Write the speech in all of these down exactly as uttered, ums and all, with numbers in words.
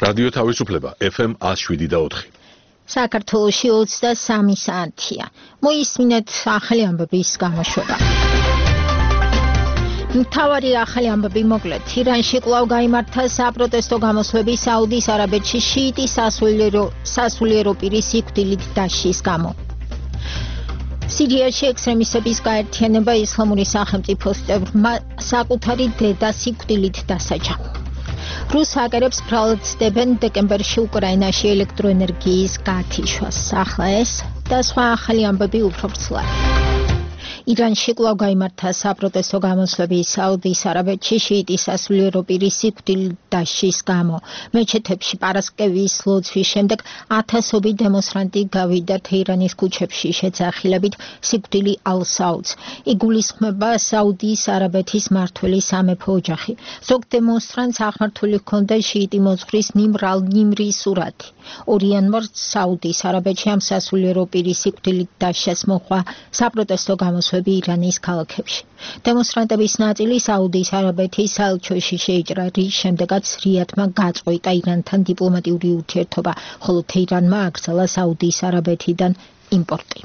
რადიო თავისუფლება F M one oh seven და four. საქართველოში ოცდასამი საათია. მოისმინეთ ახალი ამბების გამოშვება. მთავარი ახალი ამბები მოკლედ. ირანში კვლავ გაიმართა საპროტესტო გამოსვლები საუდის არაბეთში შიიტი სასულიერო სასულიერო პირის სიკვდილით დასჯის გამო. სირიაში ექსტრემისტების გაერთიანება ისლამური სახელმწიფოს წევრმა საკუთარი დედა სიკვდილით დასაჯა. რუს ჰაკერებს ბრალად ცდებენ დეკემბერში უკრაინაში ელექტროენერგიის გათიშვას. ახლა ეს და სხვა ახალი ამბები უფრო ვრცლად. ირანში კვლავ გაიმართა საპროტესტო გამოსვლები საუდის არაბეთში შიიტი სასულიერო პირის სიკვდილით დასჯის გამო. მეჩეთებში პარასკევის ლოცვის შემდეგ ათასობით დემონსტრანტი გავიდა თეირანის ქუჩებში შეძახილებით სიკვდილი ალ-საუდს. იგულისხმება საუდის არაბეთის მმართველი სამეფო ოჯახი. ზოგ დემონსტრანტს აღმართული ჰქონდა შიიტი მოძღვრის ნიმრ ალ-ნიმრის სურათი. ორი იანვარს საუდის არაბეთში ამ სასულიერო პირის სიკვდილით დასჯას მოჰყვა საპროტესტო გამოსვლები ირანის ქალაქებში. დემონსტრანტების ნაწილი საუდის არაბეთის საელჩოში შეიჭრა, რის შემდეგაც რიადმა გაწყვიტა ირანთან დიპლომატიური ურთიერთობა, ხოლო თეირანმა აკრძალა საუდის არაბეთიდან იმპორტი.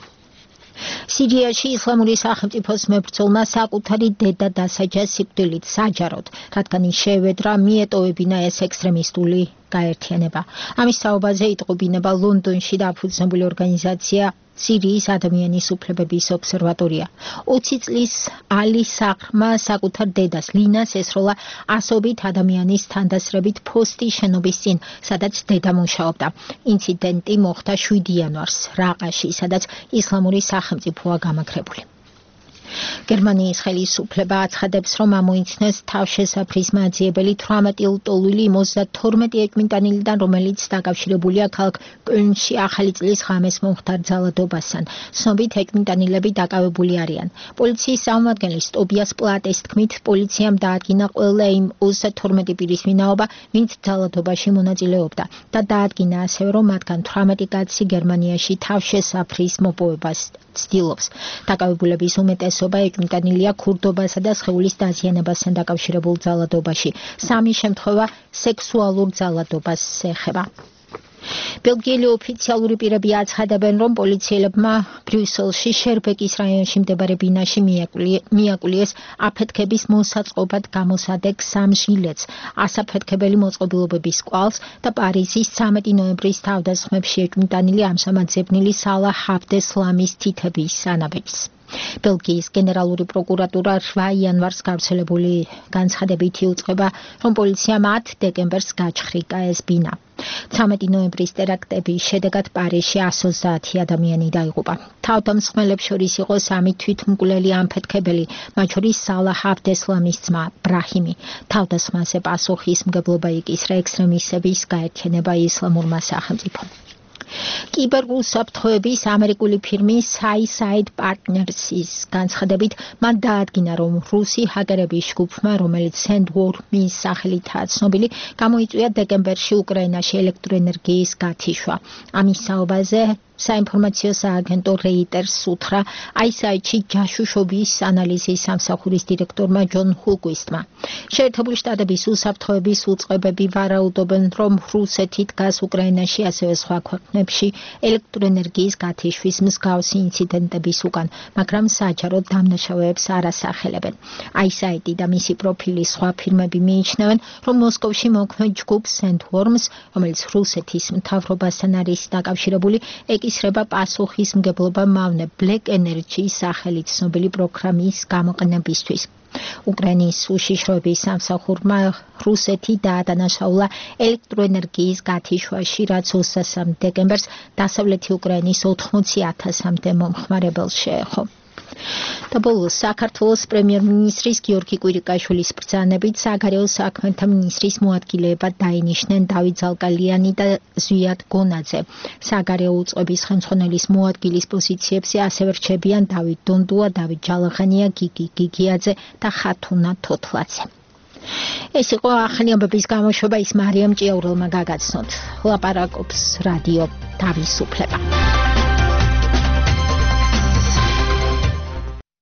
სირიაში ისლამური სახელმწიფოს მებრძოლმა საკუთარი დედა დასაჯა სიკვდილით საჯაროდ, რადგან ის შეევედრა მიეტოვებინა ეს ექსტრემისტული გაერთიანება. ამის საუბარზე იტყობინება ლონდონში დაფუძნებული ორგანიზაცია სირიის ადამიანის უფლებების ობსერვატორია. ოცი წლის ალი საყრმა საკუთარ დედას ლინას ესროლა ასობით ადამიანის თანდასრებით ფოსტის შენობის წინ, სადაც დედა მუშაობდა. ინციდენტი მოხდა შვიდი იანვარს რაყაში, სადაც ისლამური სახელმწიფოა გამაგრებული. გერმანიის ხელისუფლება აცხადებს, რომ ამოიცნეს თავშესაფრის მაძიებელი თვრამეტი ლტოლვილი ოცდათორმეტი ეჭვმიტანილიდან, რომელიც დაკავშირებულია ქალაქ კოლნში ახალი წლის ღამეს მომხდარ ძალადობასთან. ცნობით ეჭვმიტანილები დაკავებული არიან. პოლიციის წარმომადგენლის ტობიას პლატეს თქმით, პოლიციამ დაადგინა ყველა იმ ოცდათორმეტი პირის ვინაობა, ვინც ძალადობაში მონაწილეობდა და დაადგინა ასევე, რომ მათგან თვრამეტი კაცი გერმანიაში თავშესაფრის მოპოვებას ცდილობს. დაკავებულების უმეტესობა ეჭვმიტანილია ქურდობასა და სხეულის დაზიანებასთან დაკავშირებულ ძალადობაში. სამი შემთხვევა სექსუალურ ძალადობას ეხება. ბელგიელი ოფიციალური პირები აცხადებენ, რომ პოლიციელებმა ბრიუსელში შერბეკის რაიონში მდებარე ბინაში მიაკულიეს აფეთქების მოსაწყობად გამოსადეგ სამ ჟილეტს, ასაფეთქებელი მოწყობილობების კვალს და პარიზის ცამეტი ნოემბრის თავდასხმებში ეჭვმიტანილი ამჟამად ძებნილი სალა ჰაბდესლამის თითების ანაბეჭს. ბელგიის გენერალური პროკურატურა რვა იანვარს გავრცელებული განცხადებით იუწყება, რომ პოლიციამ ათი დეკემბერს გაჩხრიკა ეს ბინა. ცამეტი ნოემბრის ტერაქტების შედეგად პარიზში εκατს ოცდაათი ადამიანი დაიღუპა. თავდამსხმელებს შორის იყო სამი თვითმკვლელი ამფეთქებელი, მათ შორის სალა ჰაბდესლამის ძმა ბრაჰიმი. თავდასხმაზე პასუხისმგებლობა იკისრა ექსტრემისტების გაერთიანება ისლამურმა სახელმწიფომ. კიბერუსაფრთხოების ამერიკული ფირმის Suicide Partners-ის განცხადებით, მან დაადგინა, რომ რუსი ჰაკერების ჯგუფმა, რომელიც Sandworm-ის სახელითაა ცნობილი, გამოიწვია დეკემბერში უკრაინაში ელექტროენერგიის გათიშვა. ამის საუბარზე საინფორმაციო სააგენტო Reuters უთხრა I S I-ში ჯაშუშობის ანალიზის სამსახურის დირექტორმა ჯონ ჰულკვისტმა. შეერთებული შტატების უსაფრთხოების უწყებები ვარაუდობენ, რომ რუსეთი დგას უკრაინაში, ასევე სხვა ქვეყნებში ელექტროენერგიის გათიშვის მსგავსი ინციდენტების უკან, მაგრამ საჯაროდ დამნაშავეებს არ ასახელებენ. I S I და მისი პროფილის სხვა ფირმები მიიჩნევენ, რომ მოსკოვში მოქმედ ჯგუფ Sandworms, რომელიც რუსეთის მთავრობასთან არის დაკავშირებული, ეკისრება პასუხისმგებლობა მავნე Black Energy-ის სახელით ცნობილი პროგრამის გამოყენებისთვის. უკრაინის უშიშროების სამსახურმა რუსეთი დაადანაშაულა ელექტროენერგიის გათიშვაში, რაც ოცდასამი დეკემბერს დასავლეთი უკრაინის ოთხმოცი ათასამდე მომხმარებელს შეეხო. და ბოლოს საქართველოს პრემიერ-მინისტრის გიორგი კვირიკაშვილის ბრძანებით საგარეო საქმეთა მინისტრის მოადგილეებად დაინიშნენ დავით ზალკალიანი და ზვიად გონაძე. საგარეო უწყების ხელმძღვანელის მოადგილის პოზიციებზე ასევე რჩებიან დავით დონდუა, დავით ჯალაღანია, გიგი გიგიაძე და ხათუნა თოთლაძე. ეს იყო ახალი ამბების გამოშვება, ის მარიამ ჭიაურელმა გაგაცნოთ. ლაპარაკობს რადიო თავისუფლება.